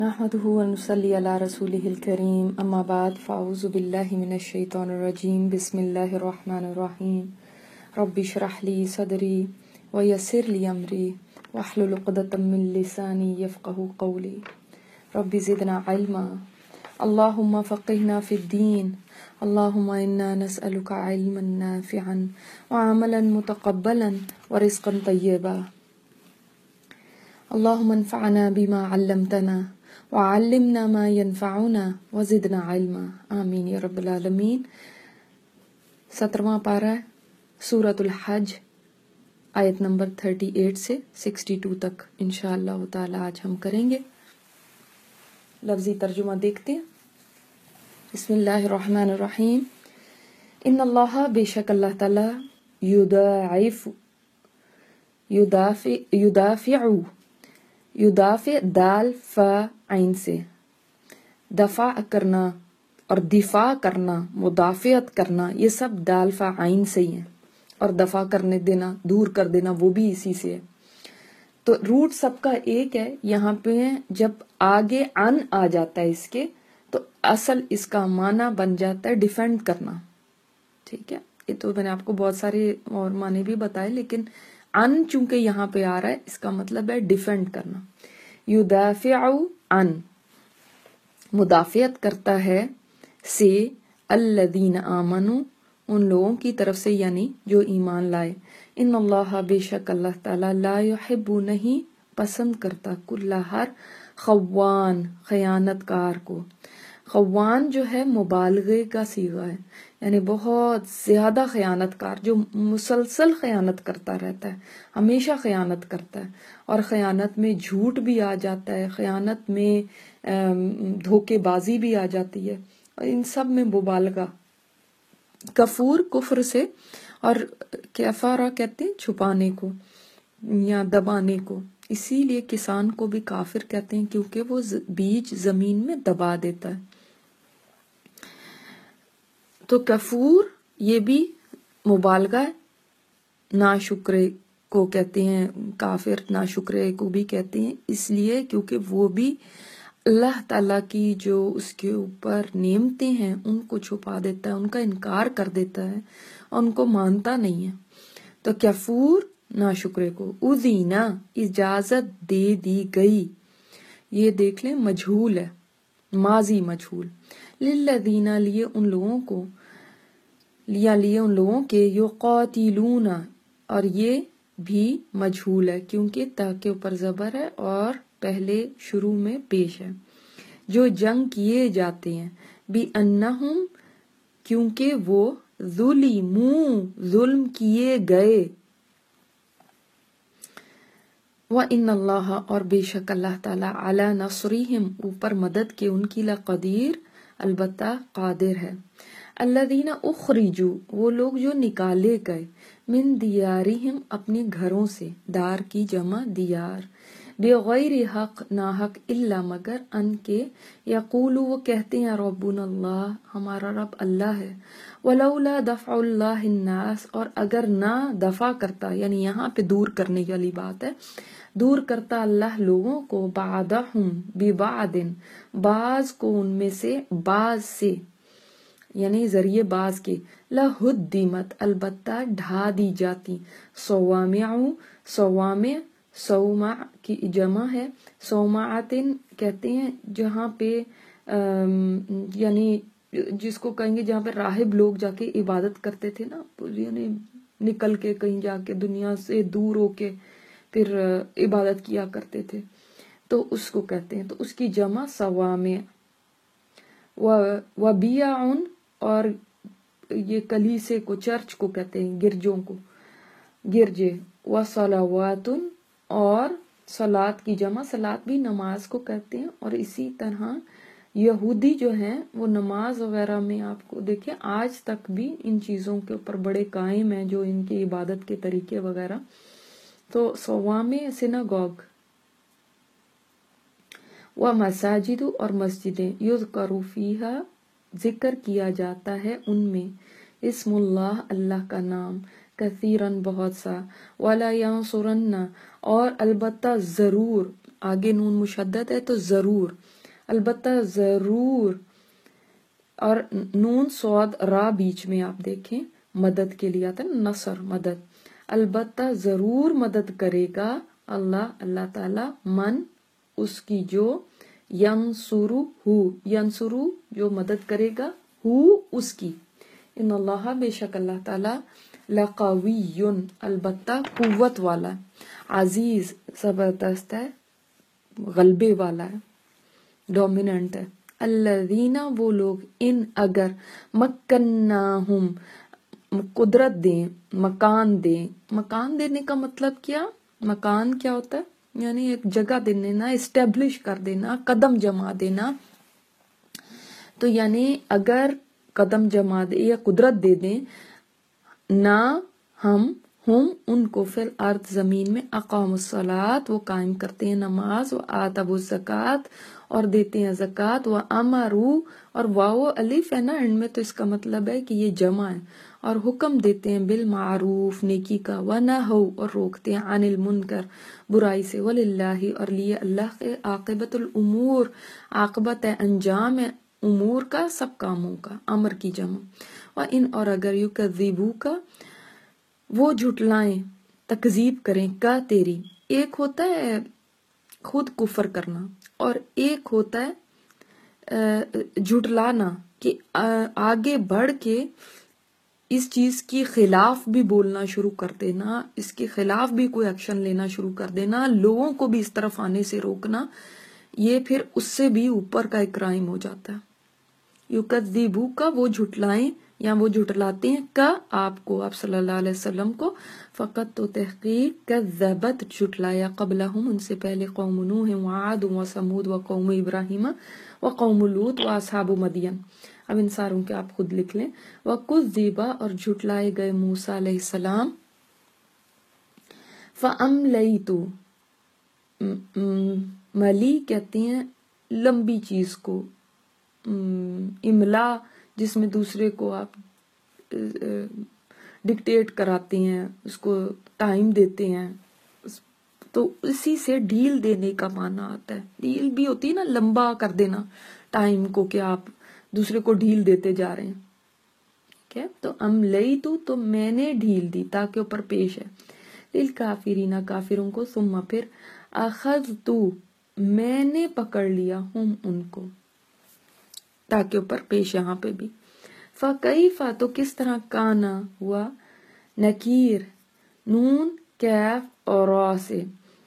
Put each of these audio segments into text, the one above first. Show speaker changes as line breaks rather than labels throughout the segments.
نحمده ونصلي على رسوله الكريم اما بعد فاعوذ بالله من الشيطان الرجيم بسم الله الرحمن الرحيم رب اشرح لي صدري ويسر لي امري واحلل عقدة من لساني يفقهوا قولي رب زدنا علما اللهم فقهنا في الدين اللهم انا نسألك علما نافعا وعملا متقبلا ورزقا طيبا اللهم انفعنا بما علمتنا وعلمنا ما ينفعنا وزدنا علما آمین یا رب العالمین۔ 17واں پارہ سورۃ الحج آیت نمبر 38 سے 62 تک انشاءاللہ تعالی آج ہم کریں گے۔ لفظی ترجمہ دیکھتے ہیں۔ بسم اللہ الرحمن الرحیم۔ ان اللہ بے شک اللہ تعالی یدافع دال فا عین سے دفاع کرنا اور دفاع کرنا، مدافعت کرنا، یہ سب دال فا عین سے ہی ہیں، اور دفاع کرنے دینا، دور کر دینا، وہ بھی اسی سے ہے۔ تو روٹ سب کا ایک ہے۔ یہاں پہ جب آگے ان آ جاتا ہے اس کے تو اصل اس کا معنی بن جاتا ہے ڈیفینڈ کرنا۔ ٹھیک ہے، یہ تو میں نے آپ کو بہت سارے اور معنی بھی بتائے، لیکن ان چونکہ یہاں پہ آ رہا ہے اس کا مطلب ہے ڈیفینڈ کرنا۔ یدافع ان مدافعت کرتا ہے سے الذین آمنوا ان لوگوں کی طرف سے، یعنی جو ایمان لائے۔ ان اللہ بے شک اللہ تعالی لا یحب نہیں پسند کرتا کل ہر خوان خیانت کار کو۔ خوان جو ہے مبالغے کا صیغہ ہے، یعنی بہت زیادہ خیانت کار، جو مسلسل خیانت کرتا رہتا ہے، ہمیشہ خیانت کرتا ہے، اور خیانت میں جھوٹ بھی آ جاتا ہے، خیانت میں دھوکے بازی بھی آ جاتی ہے، اور ان سب میں مبالغہ۔ کفور کفر سے، اور کفارہ کہتے ہیں چھپانے کو یا دبانے کو، اسی لیے کسان کو بھی کافر کہتے ہیں کیونکہ وہ بیج زمین میں دبا دیتا ہے۔ تو کفور یہ بھی مبالغہ ہے۔ ناشکرے کو کہتے ہیں کافر، ناشکرے کو بھی کہتے ہیں اس لیے کیونکہ وہ بھی اللہ تعالیٰ کی جو اس کے اوپر نعمتیں ہیں ان کو چھپا دیتا ہے، ان کا انکار کر دیتا ہے، اور ان کو مانتا نہیں ہے۔ تو کفور ناشکرے کو، اذینا اجازت دے دی گئی، یہ دیکھ لیں مجہول ہے، ماضی مجہول۔ للذین لیے ان لوگوں کو، لیے ان لوگوں کے، یقاتلون، اور یہ بھی مجہول ہے کیونکہ تا کے اوپر زبر ہے اور پہلے شروع میں پیش ہے، جو جنگ کیے جاتے ہیں، بِأَنَّهُمْ کیونکہ وہ ظُلِمُوا ظلم کیے گئے، وَإِنَّ اللَّهَ اور بے شک اللہ تعالیٰ عَلَى نَصْرِهِمْ اوپر مدد کے ان کی لقدیر البتہ قادر ہے۔ الذین اخرجوا وہ لوگ جو نکالے گئے، من دیارہم اپنے گھروں سے، دار کی جمع دیار، بغیر حق ناحق، الا مگر ان کے، یقولوا وہ کہتے ہیں ربنا اللہ ہمارا رب اللہ ہے، ولولا دفع اللہ الناس اور اگر نہ دفع کرتا، یعنی یہاں پہ دور کرنے والی بات ہے، دور کرتا اللہ لوگوں کو، بعدہم ببعد بعض کو ان میں سے بعض سے، یعنی ذریعے بعض کے، لہدمت البتہ ڈھا دی جاتی، صوامع صوامع صومع کی جمع ہے، صومعتن کہتے ہیں جہاں پہ یعنی جس کو کہیں گے جہاں پہ راہب لوگ جا کے عبادت کرتے تھے نا، یعنی نکل کے کہیں جا کے دنیا سے دور ہو کے پھر عبادت کیا کرتے تھے، تو اس کو کہتے ہیں، تو اس کی جمع صوامع۔ وبیعن اور یہ کلیسے کو، چرچ کو کہتے ہیں، گرجوں کو، گرجے۔ وصلوات اور صلات کی جمع، صلات بھی نماز کو کہتے ہیں، اور اسی طرح یہودی جو ہیں وہ نماز وغیرہ میں آپ کو دیکھیں آج تک بھی ان چیزوں کے اوپر بڑے قائم ہیں، جو ان کی عبادت کے طریقے وغیرہ۔ تو صوامع سناگوگ، ومساجد اور مسجدیں، یذکر فیہا ذکر کیا جاتا ہے ان میں، اسم اللہ اللہ کا نام، کثیرن بہت سا، ولا ینصرن اور البتہ ضرور، آگے نون مشدد ہے تو ضرور، البتہ ضرور، اور نون صاد را بیچ میں آپ دیکھیں مدد کے لیے آتا ہے، نصر مدد، البتہ ضرور مدد کرے گا اللہ تعالی، من اس کی جو، ینصرو ینصرو جو مدد کرے گا، اس کی، ان اللہ بے شک اللہ تعالی، لقوی البتہ قوت والا، عزیز زبردست ہے، غلبے والا ہے، ڈومیننٹ ہے، الذین وہ لوگ، ان اگر، مکناہم قدرت دیں، مکان دیں، مکان دینے کا مطلب کیا، مکان کیا ہوتا ہے، یعنی ایک جگہ دینا، اسٹیبلش کر دینا، قدم جما دینا، تو یعنی اگر قدم جما دے یا قدرت دے دیں، نہ ہم ان کو فی الارض زمین میں، اقام الصلاۃ وہ قائم کرتے ہیں نماز، و آتوا الزکوٰۃ اور دیتے ہیں زکوٰۃ، و امروا اور واو الف ہے نا اینڈ میں تو اس کا مطلب ہے کہ یہ جمع ہے، اور حکم دیتے ہیں بالمعروف نیکی کا، ونہوا اور روکتے ہیں عن المنکر برائی سے، وللہ اور لیے اللہ کے، عاقبۃ الامور عاقبت ہے، انجام ہے امور کا، سب کاموں کا، امر کی جمع، وان اور اگر یکذبوک وہ جھٹلائیں، تکذیب کریں، کا تیری، ایک ہوتا ہے خود کفر کرنا اور ایک ہوتا ہے جھٹلانا، کہ آگے بڑھ کے اس چیز کی خلاف بھی بولنا شروع کر دینا، اس کے خلاف بھی کوئی ایکشن لینا شروع کر دینا، لوگوں کو بھی اس طرف آنے سے روکنا، یہ پھر اس سے بھی اوپر کا ایک کرائم ہو جاتا ہے۔ یکذبو کا وہ جھٹلائیں یا وہ جھٹلاتے ہیں، کا آپ کو، آپ صلی اللہ علیہ وسلم کو، فقط تو تحقیق، کذبت جھٹلایا، قبلہم ان سے پہلے، قوم نوح وعاد وثمود وقوم ابراہیم وقوم لوط واصحاب مدین، اب ان ساروں کے آپ خود لکھ لیں، وکذب اور جھٹلائے گئے موسیٰ علیہ السلام، فاملیت ملی کہتے ہیں لمبی چیز کو، املا جس میں دوسرے کو آپ ڈکٹیٹ کراتے ہیں، اس کو ٹائم دیتے ہیں، تو اسی سے ڈھیل دینے کا معنی آتا ہے، ڈھیل بھی ہوتی ہے نا، لمبا کر دینا ٹائم کو، کہ آپ دوسرے کو ڈھیل دیتے جا رہے ہیں، ٹھیک ہے، تو املیت تو میں نے ڈھیل دی، تاکہ اوپر پیش ہے، للکافرین کافروں کو، ثم پھر، اخذت میں نے پکڑ لیا، ہم ان کو، تاکہ اوپر پیش یہاں پہ بھی، فکیف تو کس طرح، کانا ہوا، نکیر نون کیف اور را سے،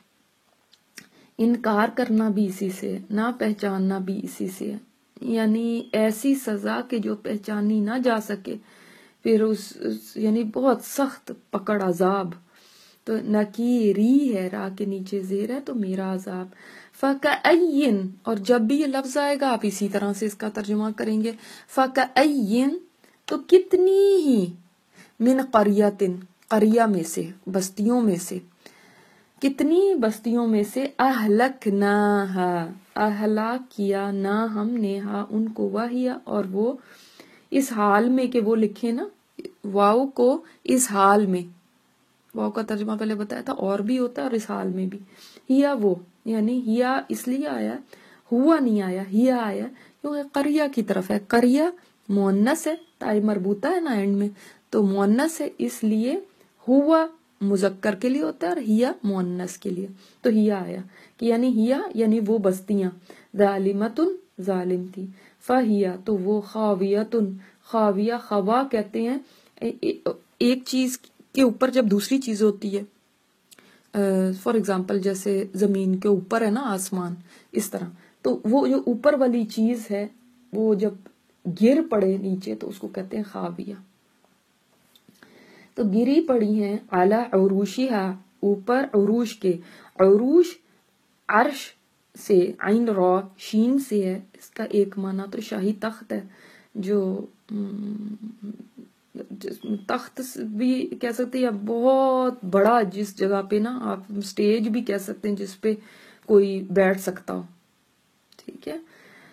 انکار کرنا بھی اسی سے، نہ پہچاننا بھی اسی سے، یعنی ایسی سزا کہ جو پہچانی نہ جا سکے، پھر یعنی بہت سخت پکڑ، عذاب، تو نکیری ہے، را کے نیچے زیر ہے تو میرا عذاب، فکأین اور جب بھی یہ لفظ آئے گا آپ اسی طرح سے اس کا ترجمہ کریں گے، فکأین تو کتنی ہی، من قریتن قریہ میں سے، بستیوں میں سے، کتنی بستیوں میں سے، اہلکناہا اہلاک کیا، نہ ہم نے، ہا ان کو، وہیا اور وہ، اس حال میں، کہ وہ لکھے نا واو کو اس حال میں، واو کا ترجمہ پہلے بتایا تھا، اور بھی ہوتا ہے اور اس حال میں بھی، ہیا وہ، یعنی ہیا اس لیے آیا، ہوا نہیں آیا، ہیا آیا کیونکہ قریہ کی طرف ہے، قریہ مؤنث ہے، تائی مربوطہ ہے نا اینڈ میں، تو مؤنث ہے، اس لیے ہوا مذکر کے لیے ہوتا ہے اور ہیا مؤنث کے لیے، تو ہیا آیا، کہ یعنی ہیا یعنی وہ بستیاں، ظالمتن ظالم تھی، فہیا تو وہ، خاویتن خاویہ، خوا کہتے ہیں ایک چیز کے اوپر جب دوسری چیز ہوتی ہے، فار ایگزامپل جیسے زمین کے اوپر ہے نا آسمان، اس طرح، تو وہ جو اوپر والی چیز ہے وہ جب گر پڑے نیچے تو اس کو کہتے ہیں خاویہ، تو گری پڑی ہیں، اعلی عروشہا اوپر عروش کے، عروش عرش سے، عین را شین سے ہے، اس کا ایک معنی تو شاہی تخت ہے، جو تخت بھی کہہ سکتے ہیں، یا بہت بڑا جس جگہ پہ نا آپ سٹیج بھی کہہ سکتے ہیں جس پہ کوئی بیٹھ سکتا ہو، ٹھیک ہے،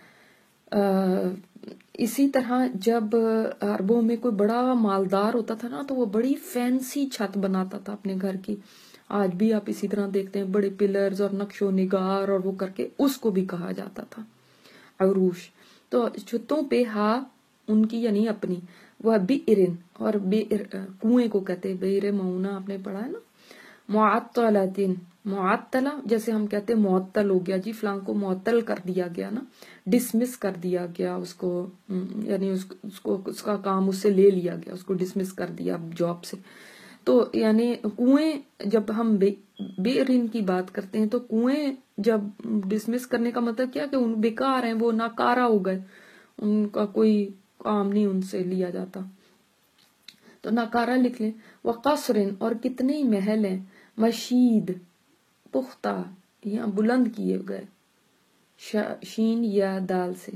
اسی طرح جب عربوں میں کوئی بڑا مالدار ہوتا تھا نا تو وہ بڑی فینسی چھت بناتا تھا اپنے گھر کی، آج بھی آپ اسی طرح دیکھتے ہیں بڑے پلرز اور نقش و نگار اور وہ کر کے اس کو بھی کہا جاتا تھا عروش. تو چھتوں پہ ہا ان کی یعنی اپنی، وہ بئرن اور بئر کنویں کو کہتے ہیں، بئر معونہ آپ نے پڑھا ہے نا. معطلتن، معطلہ جیسے ہم کہتے ہیں معطل ہو گیا جی فلاں کو معطل کر دیا گیا نا، ڈسمس کر دیا گیا اس کو، یعنی اس کا کام اس سے لے لیا گیا، اس کو ڈسمس کر دیا جاب سے. تو یعنی کنویں جب ہم بئرن کی بات کرتے ہیں تو کنویں جب ڈسمس کرنے کا مطلب کیا کہ ان بیکار ہیں، وہ ناکارہ ہو گئے، ان کا کوئی کام نہیں ان سے لیا جاتا، تو ناکارہ لکھ لیں. وقصرن اور کتنے ہی محل ہیں، مشید پختہ یا بلند کیے گئے، شین یا دال سے.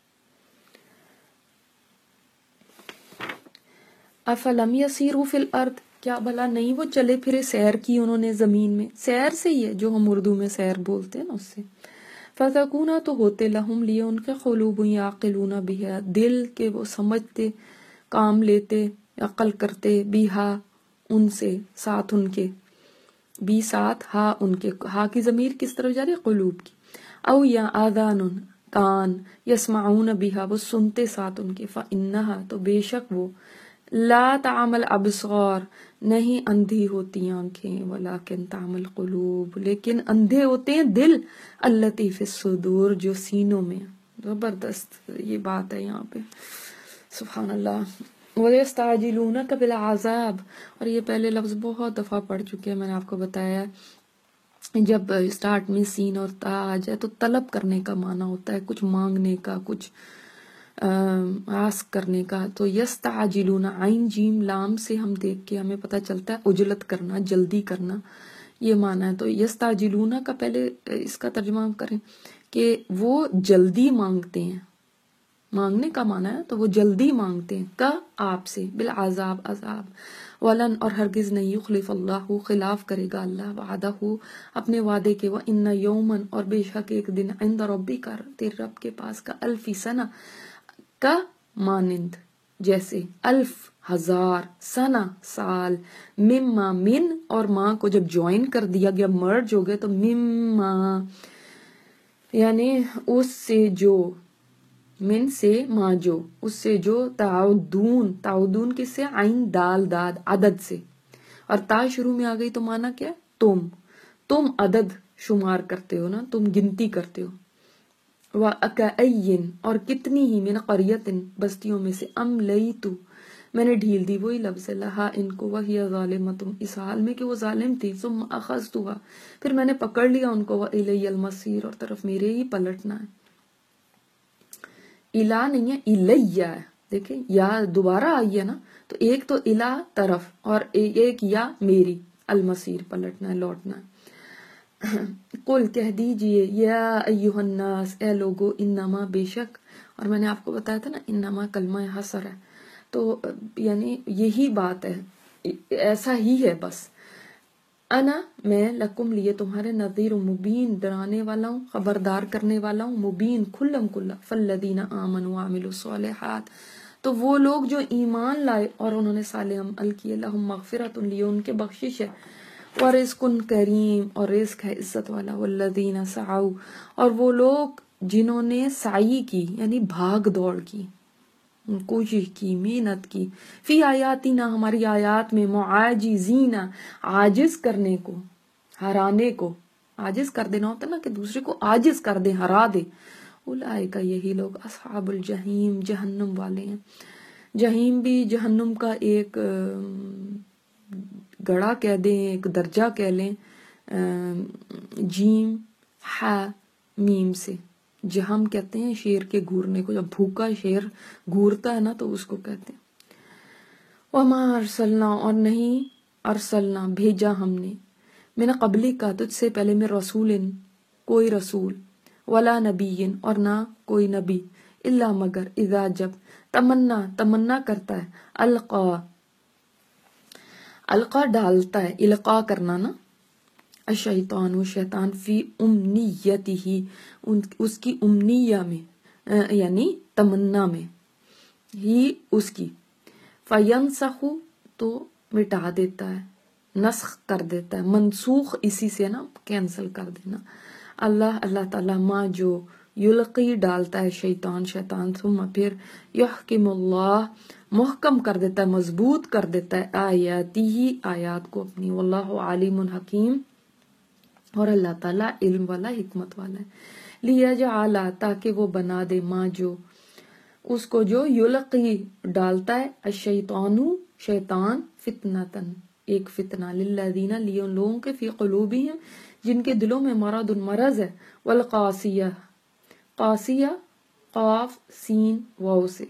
افلم یسیروا فی الارض، کیا بھلا نہیں وہ چلے پھرے سیر کی انہوں نے زمین میں، سیر سے ہی ہے جو ہم اردو میں سیر بولتے ہیں نا اس سے. فتکونا تو ہوتے لہم لیے ان کے قلوب یعقلون بہا، دل کے وہ سمجھتے کام لیتے عقل کرتے، بہا ان سے، ساتھ ان کے، بی ساتھ ہا ان کے، ہا کی ضمیر کس طرف جا رہی ہے؟ قلوب کی. او یا آذان کان، یسمعون بہا وہ سنتے ساتھ ان کے، فانہا تو بے شک وہ، لا تعمل ابصار نہیں اندھی ہوتی آنکھیں، ولیکن تعمل قلوب لیکن اندھے ہوتے ہیں دل، التی فی الصدور جو سینوں میں. زبردست یہ بات ہے یہاں پہ، سبحان اللہ. وَيَسْتَعْجِلُونَكَ بِالْعَذَابِ، اور یہ پہلے لفظ بہت دفعہ پڑھ چکے ہیں، میں نے آپ کو بتایا جب اسٹارٹ میں سین اور تا آ جائے تو طلب کرنے کا معنی ہوتا ہے، کچھ مانگنے کا، کچھ آسک کرنے کا. تو یستعجلون عین جیم لام سے ہم دیکھ کے ہمیں پتہ چلتا ہے عجلت کرنا، جلدی کرنا، یہ معنی ہے. تو یستعجلون کا پہلے اس کا ترجمہ کریں کہ وہ جلدی مانگتے ہیں، مانگنے کا معنی ہے تو وہ جلدی مانگتے ہیں کا آپ سے، بالعذاب عذاب. ولن اور ہرگز نہیں، یخلف اللہ خلاف کرے گا اللہ وعدہ اپنے وعدے کے، وان یومن اور بے شک ایک دن، عند ربک تیرے رب کے پاس کا، الف سنہ کا مانند جیسے، الف ہزار، سنہ سال، مما من اور ماں کو جب جوائن کر دیا گیا مرج ہو گئے تو مما یعنی اس سے جو، من سے ماں جو، اس سے جو، تعدون تعدون کس سے، عین دال داد عدد سے، اور تا شروع میں آ گئی تو مانا کیا، تم عدد شمار کرتے ہو نا، تم گنتی کرتے ہو. وَأَكَأَيٍّ اور کتنی ہی، من قریۃ بستیوں میں سے، املیت میں نے ڈھیل دی، وہی لفظ ہے، لہا ان کو، وہی ظالمۃ اس حال میں کہ وہ ظالم تھی، ثم اخذتها پھر میں نے پکڑ لیا ان کو، وَإِلَيَّ الْمَصِيرُ اور طرف میرے ہی پلٹنا ہے. الہ نہیں ہے، الیہ ہے، دیکھیں یا دوبارہ آئی ہے نا، تو ایک تو الہ طرف اور ایک یا میری، المصیر پلٹنا ہے، لوٹنا ہے. قل کہہ دیجئے، یا ایہا الناس اے لوگو، انما بے شک، اور میں نے آپ کو بتایا تھا نا انما کلمہ حصر ہے، تو یعنی یہی بات ہے، ایسا ہی ہے بس. انا میں، لکم لیے تمہارے، نذیر مبین ڈرانے والا ہوں، خبردار کرنے والا ہوں، مبین کھلم کھلا. فالذین آمنوا وعملوا الصالحات تو وہ لوگ جو ایمان لائے اور انہوں نے صالح عمل کیے، لہم مغفرۃ لیے ان کے بخشش ہے، ورزق کریم اور رزق ہے عزت والا. والذین سعوا اور وہ لوگ جنہوں نے سعی کی یعنی بھاگ دوڑ کی، کوشش کی، محنت کی، فی آیاتنا ہماری آیات میں، معاجزین عاجز کرنے کو، ہرانے کو، عاجز کر دینا ہوتا نا کہ دوسرے کو عاجز کر دے، ہرا دے. اولئک یہی لوگ، اصحاب الجحیم جہنم والے ہیں. جہیم بھی جہنم کا ایک گڑا کہہ دیں، ایک درجہ کہہ لیں، جیم ہا میم سے. جہم کہتے ہیں شیر کے گھورنے کو، جب بھوکا شیر گھورتا ہے نا تو اس کو کہتے ہیں. وما ارسلنا اور نہیں، ارسلنا بھیجا ہم نے، من قبلی کا تجھ سے پہلے، میں رسول کوئی رسول، ولا نبی اور نہ کوئی نبی، الا مگر، اذا جب، تمنا کرتا ہے، القا ڈالتا ہے، القا کرنا نا، الشیطان و شیطان، فی امنیتہ اس کی امنیہ میں یعنی تمنا میں، ہی اس کی، فینسخ تو مٹا دیتا ہے، نسخ کر دیتا ہے، منسوخ اسی سے نا کینسل کر دینا. اللہ تعالیٰ ما جو یلقی ڈالتا ہے شیطان ثم پھر یحکم اللہ محکم کر دیتا ہے، مضبوط کر دیتا ہے آیاتی ہی آیات کو اپنی، واللہ علیم حکیم، اور اللہ تعالیٰ علم والا حکمت والا ہے. لیجعل تاکہ وہ بنا دے ما جو اس کو جو یلقی ڈالتا ہے شیطان فتنتن ایک فتنہ، للذین لیے ان لوگوں کے فی قلوبہم جن کے دلوں میں مرض ہے، والقاسیہ قاسیہ قاف سین واو سے،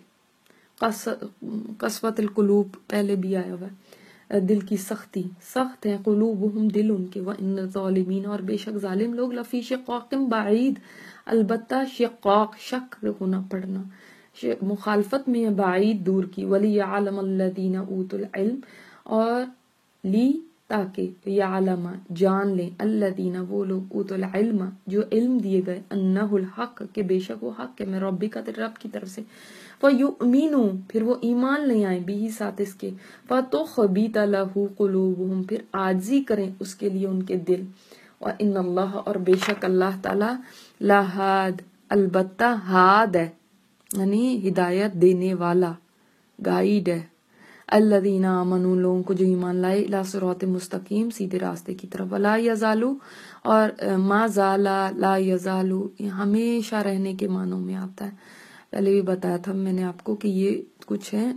قسوت القلوب پہلے بھی آیا ہوا ہے، دل کی سخت ہے، قلوبہم دل ان کے، وان الظالمین اور بے شک ظالم لوگ، لفی شقاق بعید البتہ شقاق شک ہونا پڑنا مخالفت میں ہے، بعید دور کی، وَلِيَعْلَمَ الَّذِينَ أُوتُوا الْعِلْمَ اور لی تاکہ یعلم جان لیں الذین وہ لوگ اوتوا العلم جو علم دیے گئے، انہ الحق کہ بے شک وہ حق ہے میں ربی کا تیرے رب کی طرف سے، فیؤمنوا پھر وہ ایمان لے آئیں بھی ساتھ اس کے، فتخبت لہ قلوبہم پھر عاجزی کریں اس کے لیے ان کے دل، وان اللہ اور بے شک اللہ تعالی لہاد البتہ ہاد ہے یعنی ہدایت دینے والا، گائیڈ ہے، الذین آمنوا لوگوں کو جو ایمان لائے، الی صراط مستقیم سیدھے راستے کی طرف، ولا یزالو اور ما زالا لا یزالو ہمیشہ رہنے کے معنوں میں آتا ہے. پہلے بھی بتایا تھا میں نے آپ کو کہ یہ کچھ ہیں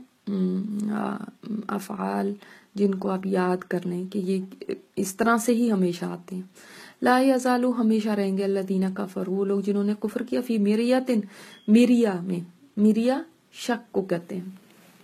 افعال جن کو آپ یاد کر لیں کہ یہ اس طرح سے ہی ہمیشہ آتے ہیں. لا یزالو ہمیشہ رہیں گے، الذین کفروا وہ لوگ جنہوں نے کفر کیا، فی مریتن مریا میں، مریا شک کو کہتے ہیں،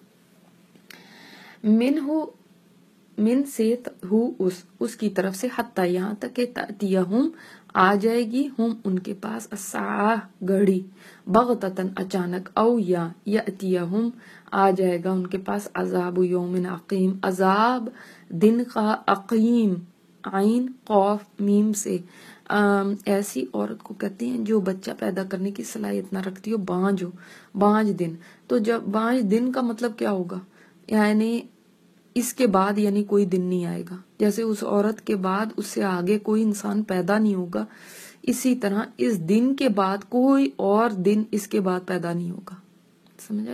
من سے ہو اس کی طرف سے، حتی یہاں تک کہ تأتیہم آ جائے گی، ہم ان کے پاس، الساعہ گھڑی، بغتتن اچانک، او یا یأتیہم آ جائے گا ان کے پاس، عذاب یوم عقیم عذاب دن کا، عقیم عین قاف میم سے، ایسی عورت کو کہتے ہیں جو بچہ پیدا کرنے کی صلاحیت نہ رکھتی ہو، بانج دن. تو جب بانج دن کا مطلب کیا ہوگا، یعنی اس کے بعد یعنی کوئی دن نہیں آئے گا، جیسے اس عورت کے بعد اس سے آگے کوئی انسان پیدا نہیں ہوگا، اسی طرح اس دن کے بعد کوئی اور دن اس کے بعد پیدا نہیں ہوگا. سمجھے؟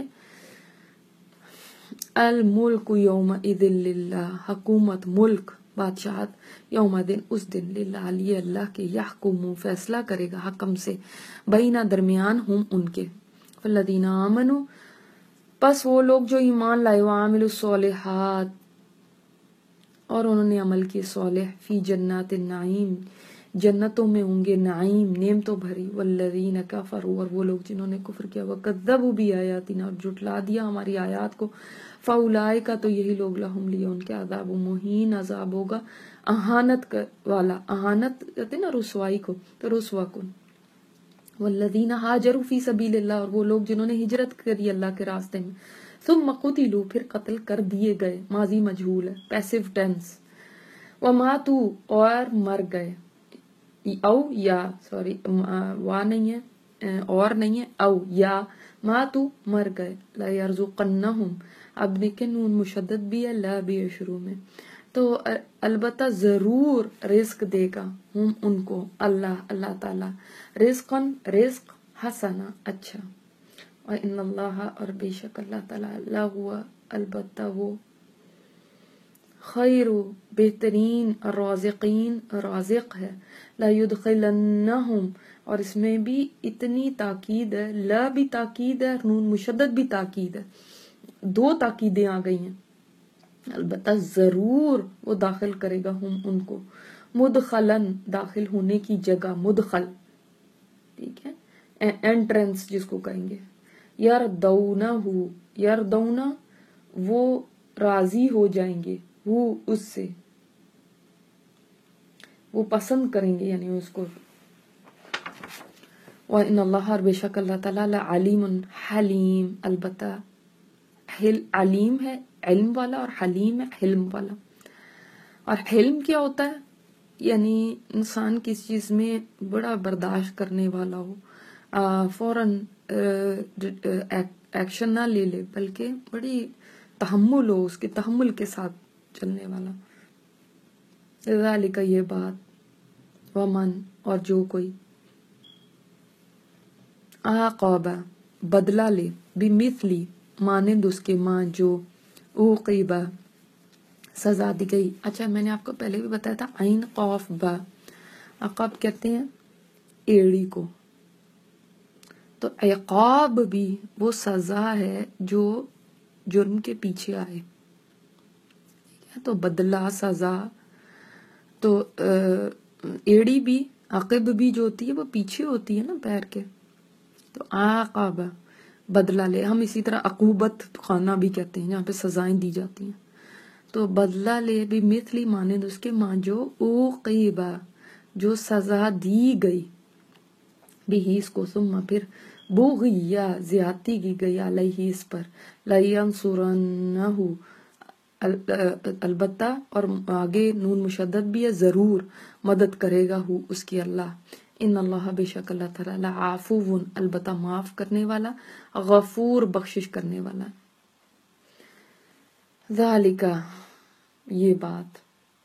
الملک یومئذ للہ حکومت ملک بادشاہت یوم دن اس دن للہ علی اللہ کے، یحکم فیصلہ کرے گا حکم سے، بینہ درمیان ہم ان کے، فالذین آمنوا پس وہ لوگ جو ایمان لائے، وعاملوا الصالحات اور انہوں نے عمل کی صالح، فی جنات النعیم جنتوں میں ہوں گے نعیم نعمتوں بھری، والذین کفروا اور وہ لوگ جنہوں نے کفر کیا، وکذبوا بآیاتنا اور جھٹلا دیا ہماری آیات کو، فاولئک تو یہی لوگ لہم لیے ان کے عذاب مہین عذاب ہوگا اہانت والا، اہانت کہتے ہیں نا رسوائی کو، تو رسوا کن. والذین ہاجروا فی سبیل اللہ اور وہ لوگ جنہوں نے ہجرت کری اللہ کے راستے میں، ثم قتلوا پھر قتل کر دیے گئے، ماضی مجہول ہے پیسو ٹینس، وماتوا اور مر گئے، او یا سوری وا نہیں ہے اور نہیں ہے، او یا ماتوا مر گئے، لا یرزقنہم اب لیکن نون مشدد بھی ہے لا بھی ہے شروع میں، تو البتہ ضرور رزق دے گا ہم ان کو اللہ تعالی، رزق حسنا اچھا، وَإِنَّ اللَّهَ اور بے شک اللہ تعالیٰ لَهُوَ البتہ وہ خیر بہترین الرازقین رازق ہے، لَيُدْخِلَنَّهُمْ اور اس میں بھی اتنی تاکید ہے، لا بھی تاکید ہے، نون مشدد بھی تاکید ہے، دو تاکیدیں آ گئی ہیں، البتہ ضرور وہ داخل کرے گا ہم ان کو، مدخلن داخل ہونے کی جگہ، مدخل ٹھیک ہے، انٹرنس جس کو کہیں گے، یردونا وہ راضی ہو جائیں گے، وہ اس سے وہ پسند کریں گے یعنی اس کو، وَإِنَّ اللَّهَ اور بے شک اللہ تعالیٰ علیم حلیم البتہ علیم ہے علم والا، اور حلیم ہے حلم والا. اور حلم کیا ہوتا ہے، یعنی انسان کسی چیز میں بڑا برداشت کرنے والا ہو، فوراً ایکشن نہ لے لے بلکہ بڑی تحمل ہو، اس کے تحمل کے ساتھ چلنے والا. ذالک یہ بات، ومن اور جو کوئی، عاقبہ بدلہ لے، بمثلی مانند اس کے ماں جو عوقبہ سزا دی گئی۔ اچھا میں نے آپ کو پہلے بھی بتایا تھا عین قاف با، عقاب کہتے ہیں ایڑی کو، تو عقاب بھی وہ سزا ہے جو جرم کے پیچھے آئے، تو بدلہ سزا، تو ایڑی بھی عقب بھی جو ہوتی ہے وہ پیچھے ہوتی ہے نا پیر کے، تو عاقبہ بدلہ لے، ہم اسی طرح عقوبت خانہ بھی کہتے ہیں جہاں پہ سزائیں دی جاتی ہیں، تو بدلہ لے بھی مثلی مانند اس کے ماں جو عوقبہ جو سزا دی گئی، بھی اس کو، ثم پھر بغیا زیادتی کی گئی علیہ اس پر، لینصرنہ البتہ، اور آگے نون مشدد بھی ہے، ضرور مدد کرے گا ہو اس کی اللہ، ان اللہ بے شک اللہ تعالی عفو البتہ معاف کرنے والا، غفور بخشش کرنے والا۔ ذالکہ یہ بات،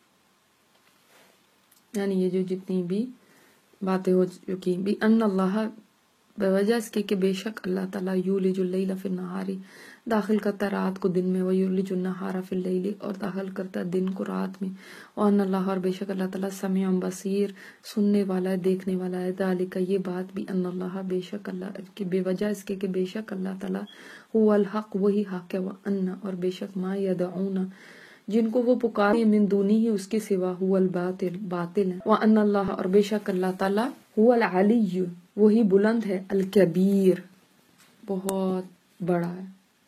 یعنی یہ جو جتنی بھی باتیں ہو چکی بھی، ان اللہ بوجہ اس کے کہ بے شک اللہ تعالیٰ یولج اللیل فی النہار داخل کرتا ہے رات کو دن میں، ویولج النہار فی اللیل اور داخل کرتا ہے دن کو رات میں، وان اللہ اور بے شک اللہ تعالیٰ سمیع بصیر سننے والا ہے دیکھنے والا ہے۔ ذالک یہ بات بھی، ان اللہ بے شک اللہ کی بے وجہ اس کے کہ بے شک اللہ تعالیٰ هو الحق وہی حق ہے، وان اور بے شک ما یدعون جن کو وہ پکارے من دونی ہی اس کے سوا، هو الباطل باطل ہے، وان اللہ اور بے شک اللہ تعالیٰ هو العلی وہی بلند ہے، الکبیر بہت بڑا ہے۔